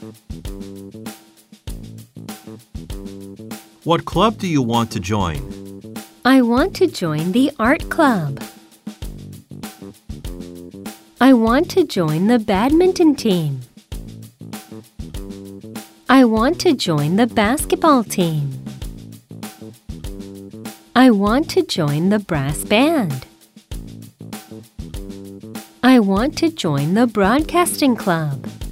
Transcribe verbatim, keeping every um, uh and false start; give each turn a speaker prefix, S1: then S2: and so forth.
S1: What club do you want to join?
S2: I want to join the art club. I want to join the badminton team. I want to join the basketball team. I want to join the brass band. I want to join the broadcasting club.